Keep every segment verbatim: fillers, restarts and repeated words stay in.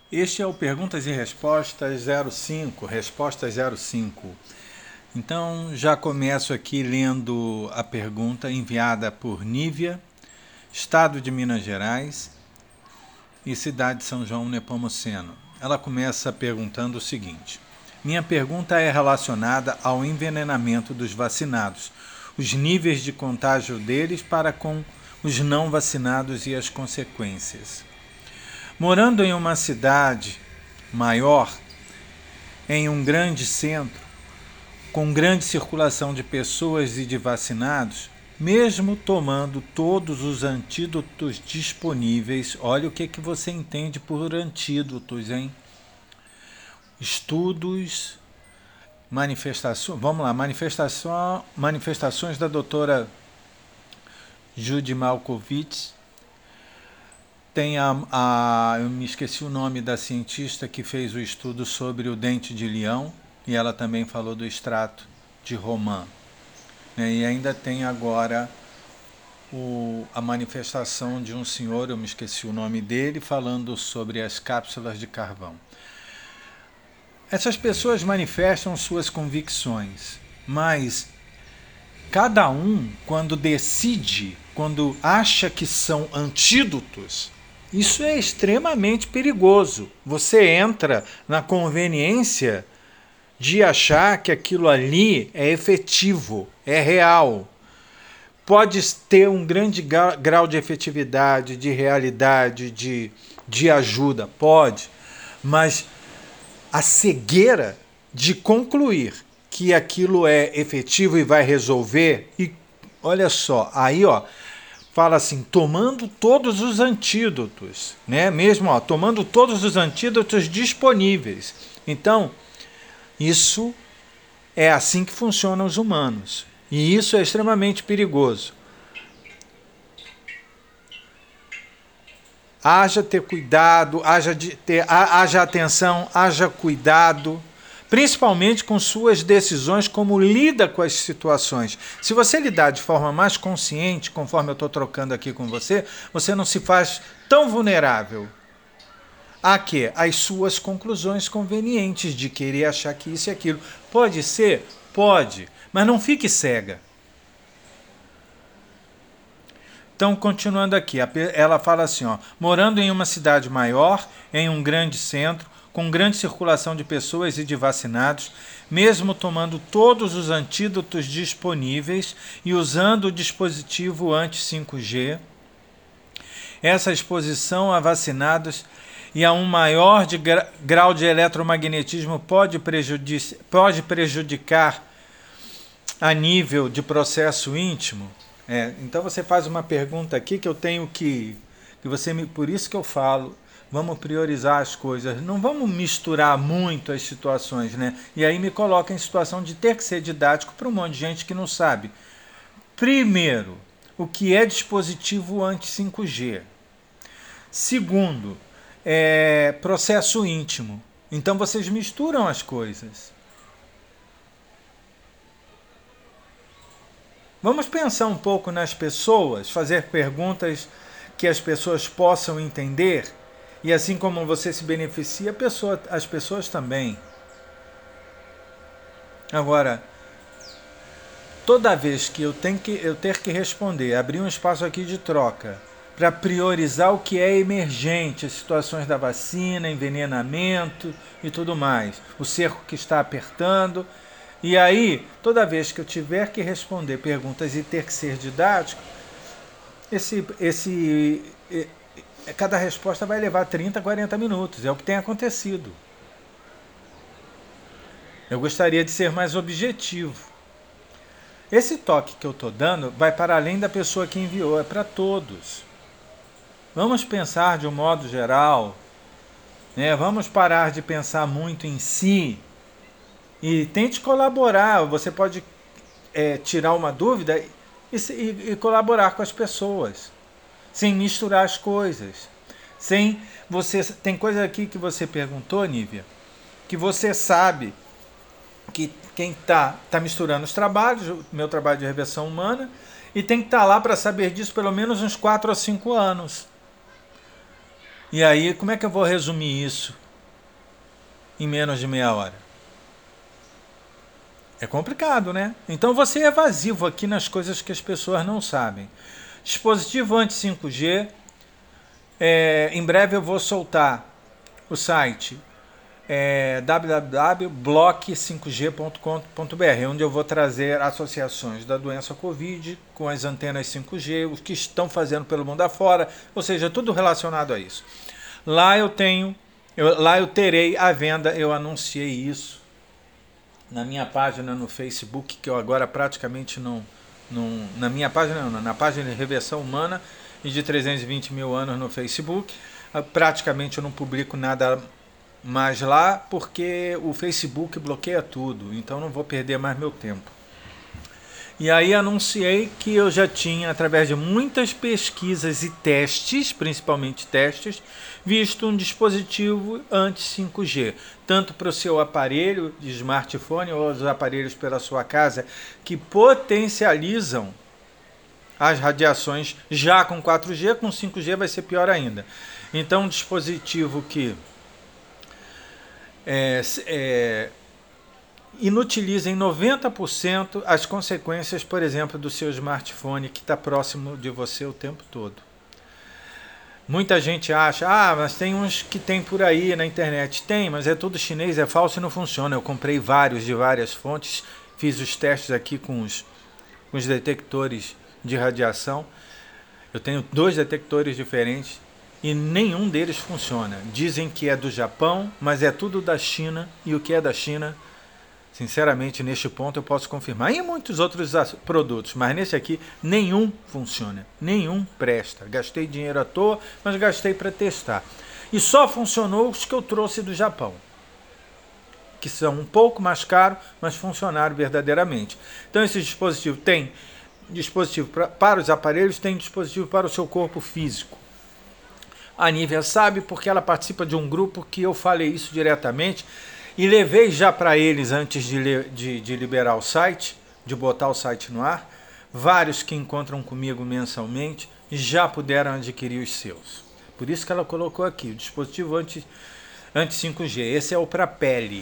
Este é o Perguntas e Respostas zero cinco, Respostas zero cinco. Então, já começo aqui lendo a pergunta enviada por Nívia, Estado de Minas Gerais e cidade de São João Nepomuceno. Ela começa perguntando o seguinte: minha pergunta é relacionada ao envenenamento dos vacinados, os níveis de contágio deles para com os não vacinados e as consequências. Morando em uma cidade maior, em um grande centro, com grande circulação de pessoas e de vacinados, mesmo tomando todos os antídotos disponíveis, olha o que, que você entende por antídotos, hein? Estudos, manifestações, vamos lá, manifestação, manifestações da doutora Judy Malkovich. Tem a, a, eu me esqueci o nome da cientista que fez o estudo sobre o dente de leão, e ela também falou do extrato de romã. Né? E ainda tem agora o, a manifestação de um senhor, eu me esqueci o nome dele, falando sobre as cápsulas de carvão. Essas pessoas manifestam suas convicções, mas cada um, quando decide, quando acha que são antídotos, isso é extremamente perigoso. Você entra na conveniência de achar que aquilo ali é efetivo, é real. Pode ter um grande grau de efetividade, de realidade, de, de ajuda, pode, mas a cegueira de concluir que aquilo é efetivo e vai resolver, e olha só, aí ó, fala assim, tomando todos os antídotos, né? Mesmo ó, tomando todos os antídotos disponíveis. Então, isso é assim que funcionam os humanos. E isso é extremamente perigoso. Haja ter cuidado, haja, de ter, haja atenção, haja cuidado, principalmente com suas decisões, como lida com as situações. Se você lidar de forma mais consciente, conforme eu estou trocando aqui com você, você não se faz tão vulnerável a quê? As suas conclusões convenientes de querer achar que isso e aquilo. Pode ser? Pode, mas não fique cega. Então, continuando aqui, ela fala assim, ó, morando em uma cidade maior, em um grande centro, com grande circulação de pessoas e de vacinados, mesmo tomando todos os antídotos disponíveis e usando o dispositivo anti cinco G, essa exposição a vacinados e a um maior de gra- grau de eletromagnetismo pode, prejudici- pode prejudicar a nível de processo íntimo? É, então você faz uma pergunta aqui que eu tenho que, que você me, por isso que eu falo, vamos priorizar as coisas, não vamos misturar muito as situações, né? E aí me coloca em situação de ter que ser didático para um monte de gente que não sabe. Primeiro, o que é dispositivo anti cinco G? Segundo, é processo íntimo. Então vocês misturam as coisas. Vamos pensar um pouco nas pessoas, fazer perguntas que as pessoas possam entender, e assim como você se beneficia, a pessoa, as pessoas também. Agora, toda vez que eu, tenho que eu ter que responder, abrir um espaço aqui de troca, para priorizar o que é emergente, as situações da vacina, envenenamento e tudo mais, o cerco que está apertando. E aí, toda vez que eu tiver que responder perguntas e ter que ser didático, esse, esse, cada resposta vai levar trinta, quarenta minutos. É o que tem acontecido. Eu gostaria de ser mais objetivo. Esse toque que eu estou dando vai para além da pessoa que enviou, é para todos. Vamos pensar de um modo geral, né? Vamos parar de pensar muito em si. E tente colaborar, você pode é, tirar uma dúvida e, e, e colaborar com as pessoas, sem misturar as coisas. Sem você, tem coisa aqui que você perguntou, Nívia, que você sabe que quem está tá misturando os trabalhos, o meu trabalho de reversão humana, e tem que estar tá lá para saber disso pelo menos uns quatro ou cinco anos. E aí, como é que eu vou resumir isso em menos de meia hora? É complicado, né? Então você é evasivo aqui nas coisas que as pessoas não sabem. Dispositivo anti cinco G. É, em breve eu vou soltar o site é, w w w ponto block cinco g ponto com ponto b r, onde eu vou trazer associações da doença Covid com as antenas cinco G, os que estão fazendo pelo mundo afora, ou seja, tudo relacionado a isso. Lá eu tenho, eu, lá eu terei à venda, eu anunciei isso na minha página no Facebook, que eu agora praticamente não, não na minha página não, na página de Reversão Humana e de trezentos e vinte mil anos no Facebook, praticamente eu não publico nada mais lá, porque o Facebook bloqueia tudo, então não vou perder mais meu tempo. E aí anunciei que eu já tinha, através de muitas pesquisas e testes, principalmente testes, visto um dispositivo anti cinco G, tanto para o seu aparelho de smartphone ou os aparelhos pela sua casa, que potencializam as radiações já com quatro G, com cinco G vai ser pior ainda. Então um dispositivo que É, é, inutiliza em noventa por cento as consequências, por exemplo, do seu smartphone que está próximo de você o tempo todo. Muita gente acha, ah, mas tem uns que tem por aí na internet. Tem, mas é tudo chinês, é falso e não funciona. Eu comprei vários de várias fontes, fiz os testes aqui com os, com os detectores de radiação. Eu tenho dois detectores diferentes e nenhum deles funciona. Dizem que é do Japão, mas é tudo da China, e o que é da China, sinceramente, neste ponto eu posso confirmar. E muitos outros produtos, mas nesse aqui nenhum funciona, nenhum presta. Gastei dinheiro à toa, mas gastei para testar. E só funcionou os que eu trouxe do Japão, que são um pouco mais caros, mas funcionaram verdadeiramente. Então esse dispositivo tem dispositivo pra, para os aparelhos, tem dispositivo para o seu corpo físico. A Nívia sabe porque ela participa de um grupo que eu falei isso diretamente e levei já para eles antes de, de, de liberar o site, de botar o site no ar. Vários que encontram comigo mensalmente já puderam adquirir os seus. Por isso que ela colocou aqui, o dispositivo anti, anti cinco G. Esse é o para pele,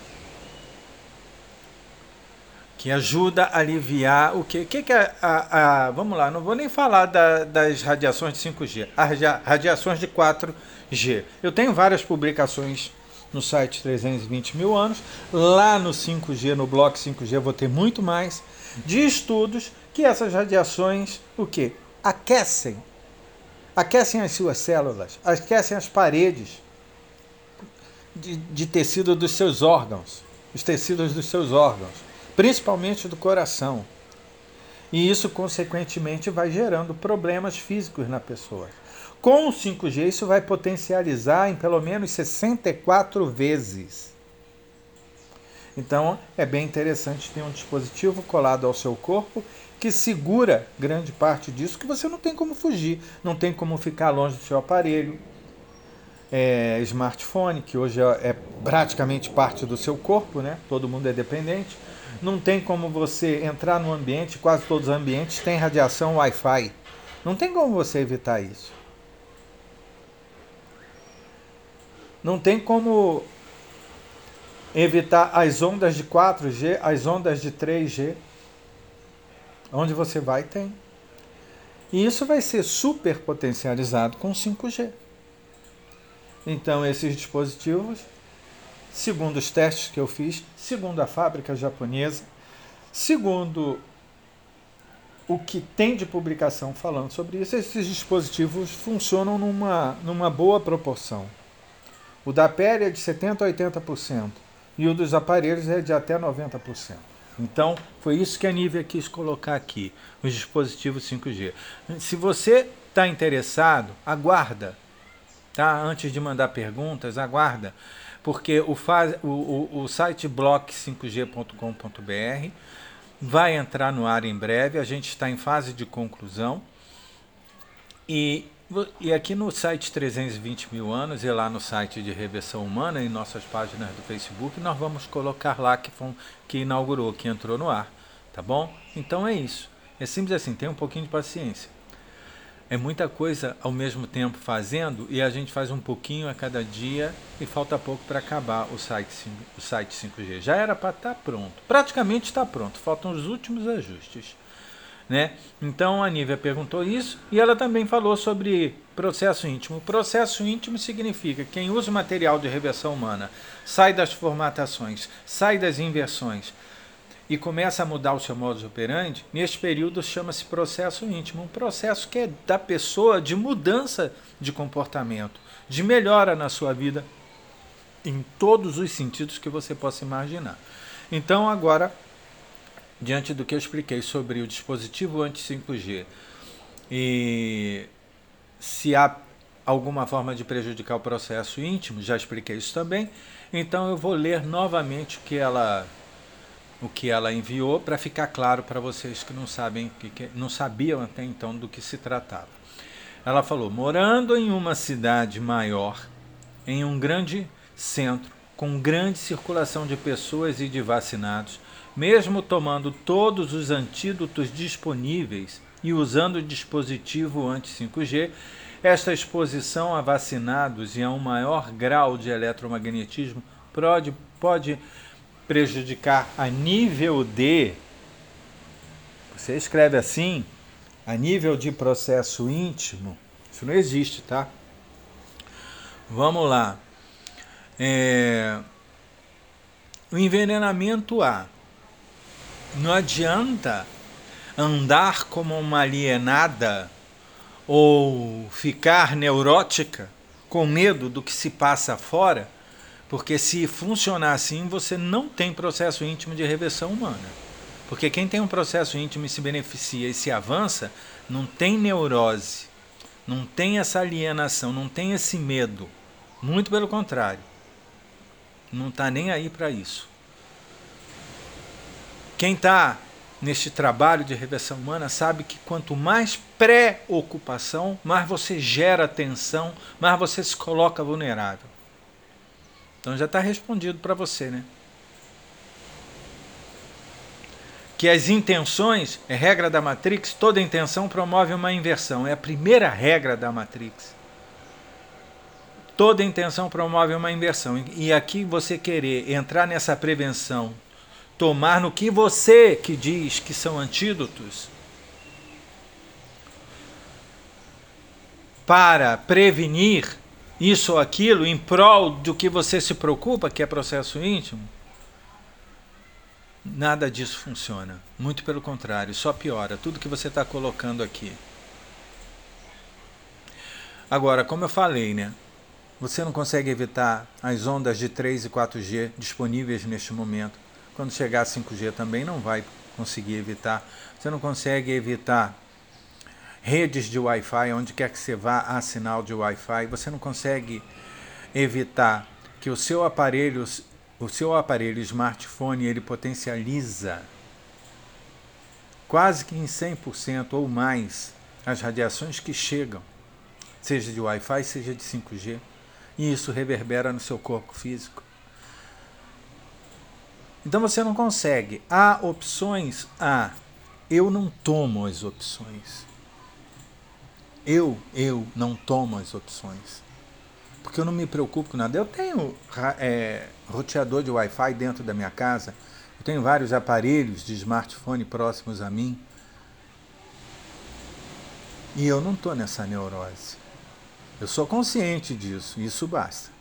que ajuda a aliviar o que? O que, que é a, a. Vamos lá, não vou nem falar da, das radiações de cinco G, as radiações de quatro G. Eu tenho várias publicações no site trezentos e vinte mil anos. Lá no cinco G, no bloco cinco G, eu vou ter muito mais de estudos que essas radiações, o que? Aquecem. Aquecem as suas células, aquecem as paredes de, de tecido dos seus órgãos, os tecidos dos seus órgãos, principalmente do coração. E isso, consequentemente, vai gerando problemas físicos na pessoa. Com o cinco G, isso vai potencializar em pelo menos sessenta e quatro vezes. Então, é bem interessante ter um dispositivo colado ao seu corpo que segura grande parte disso, que você não tem como fugir, não tem como ficar longe do seu aparelho. É, smartphone, que hoje é praticamente parte do seu corpo, né? Todo mundo é dependente. Não tem como você entrar no ambiente, quase todos os ambientes têm radiação Wi-Fi. Não tem como você evitar isso. Não tem como evitar as ondas de quatro G, as ondas de três G. Onde você vai, tem. E isso vai ser super potencializado com cinco G. Então, esses dispositivos, segundo os testes que eu fiz, segundo a fábrica japonesa, segundo o que tem de publicação falando sobre isso, esses dispositivos funcionam numa, numa boa proporção. O da pele é de setenta por cento a oitenta por cento e o dos aparelhos é de até noventa por cento. Então, foi isso que a Nívia quis colocar aqui, os dispositivos cinco G. Se você está interessado, aguarda. Tá? Antes de mandar perguntas, aguarda, porque o, faz, o, o, o site block cinco g ponto com ponto b r vai entrar no ar em breve, a gente está em fase de conclusão, e, e aqui no site trezentos e vinte mil anos e lá no site de Reversão Humana, em nossas páginas do Facebook, nós vamos colocar lá que, foi, que inaugurou, que entrou no ar, tá bom? Então é isso, é simples assim, tenha um pouquinho de paciência. é muita coisa ao mesmo tempo fazendo e a gente faz um pouquinho a cada dia e falta pouco para acabar o site, o site cinco G. Já era para estar pronto, praticamente está pronto, faltam os últimos ajustes. Né? Então a Nívia perguntou isso e ela também falou sobre processo íntimo. Processo íntimo significa que quem usa o material de reversão humana sai das formatações, sai das inversões e começa a mudar o seu modus operandi, neste período chama-se processo íntimo, um processo que é da pessoa de mudança de comportamento, de melhora na sua vida, em todos os sentidos que você possa imaginar. Então agora, diante do que eu expliquei sobre o dispositivo anti cinco G e se há alguma forma de prejudicar o processo íntimo, já expliquei isso também, então eu vou ler novamente o que ela... o que ela enviou para ficar claro para vocês que não sabem, que não sabiam até então do que se tratava. Ela falou: morando em uma cidade maior, em um grande centro, com grande circulação de pessoas e de vacinados, mesmo tomando todos os antídotos disponíveis e usando o dispositivo anti cinco G, esta exposição a vacinados e a um maior grau de eletromagnetismo pode, pode prejudicar a nível de, você escreve assim, a nível de processo íntimo, isso não existe, tá? Vamos lá. É, o envenenamento A. Não adianta andar como uma alienada ou ficar neurótica com medo do que se passa fora, porque se funcionar assim, você não tem processo íntimo de reversão humana. Porque quem tem um processo íntimo e se beneficia e se avança, não tem neurose, não tem essa alienação, não tem esse medo. Muito pelo contrário. Não está nem aí para isso. Quem está neste trabalho de reversão humana sabe que quanto mais pré-ocupação, mais você gera tensão, mais você se coloca vulnerável. Então já está respondido para você, né? Que as intenções, é regra da Matrix, toda intenção promove uma inversão. É a primeira regra da Matrix. Toda intenção promove uma inversão. E aqui você querer entrar nessa prevenção, tomar no que você que diz que são antídotos, para prevenir isso ou aquilo em prol do que você se preocupa, que é processo íntimo, nada disso funciona. Muito pelo contrário, só piora tudo que você está colocando aqui. Agora, como eu falei, né? Você não consegue evitar as ondas de três e quatro G disponíveis neste momento. Quando chegar a cinco G também não vai conseguir evitar. Você não consegue evitar redes de Wi-Fi, onde quer que você vá, há sinal de Wi-Fi. Você não consegue evitar que o seu aparelho, o seu aparelho smartphone, ele potencializa quase que em cem por cento ou mais as radiações que chegam, seja de Wi-Fi, seja de cinco G, e isso reverbera no seu corpo físico. Então você não consegue. Há opções? Há. Eu não tomo as opções. Eu, eu não tomo as opções. Porque eu não me preocupo com nada. Eu tenho é, roteador de Wi-Fi dentro da minha casa. Eu tenho vários aparelhos de smartphone próximos a mim. E eu não estou nessa neurose. Eu sou consciente disso. Isso basta.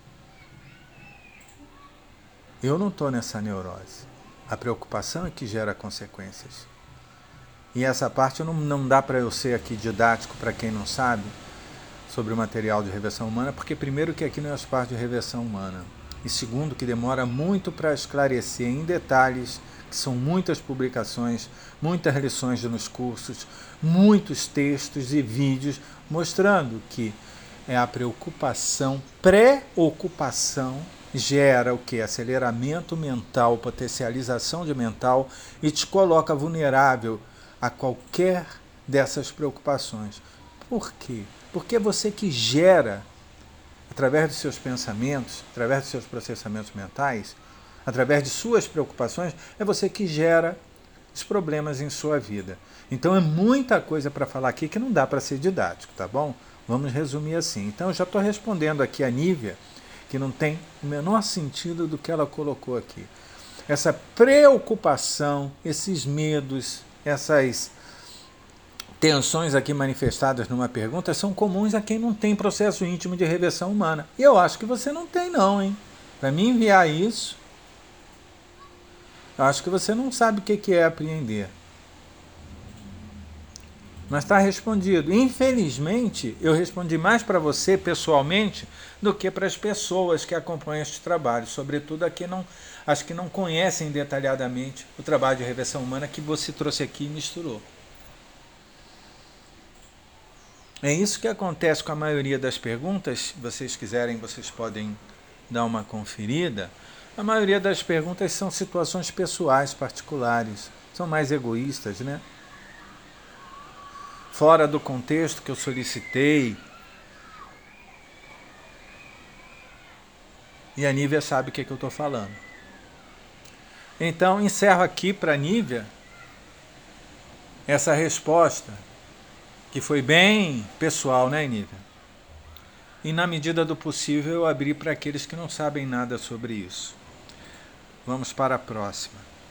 Eu não estou nessa neurose. A preocupação é que gera consequências. E essa parte não, não dá para eu ser aqui didático para quem não sabe sobre o material de reversão humana, porque primeiro que aqui não é as partes de reversão humana. E segundo que demora muito para esclarecer em detalhes, que são muitas publicações, muitas lições nos cursos, muitos textos e vídeos mostrando que é a preocupação, pré-ocupação, gera o que? Aceleramento mental, potencialização de mental e te coloca vulnerável a qualquer dessas preocupações. Por quê? Porque é você que gera, através dos seus pensamentos, através dos seus processamentos mentais, através de suas preocupações, é você que gera os problemas em sua vida. Então é muita coisa para falar aqui que não dá para ser didático, tá bom? Vamos resumir assim. Então eu já estou respondendo aqui a Nívia, que não tem o menor sentido do que ela colocou aqui. Essa preocupação, esses medos, essas tensões aqui manifestadas numa pergunta são comuns a quem não tem processo íntimo de reversão humana. E eu acho que você não tem não, hein? Para me enviar isso, eu acho que você não sabe o que é apreender. Mas está respondido. Infelizmente, eu respondi mais para você pessoalmente do que para as pessoas que acompanham este trabalho, sobretudo a que não, as que não conhecem detalhadamente o trabalho de reversão humana que você trouxe aqui e misturou. É isso que acontece com a maioria das perguntas. Se vocês quiserem, vocês podem dar uma conferida. A maioria das perguntas são situações pessoais, particulares, são mais egoístas, né? Fora do contexto que eu solicitei. E a Nívia sabe o que, é que eu estou falando. Então, encerro aqui para a Nívia essa resposta, que foi bem pessoal, né, Nívia? E na medida do possível eu abri para aqueles que não sabem nada sobre isso. Vamos para a próxima.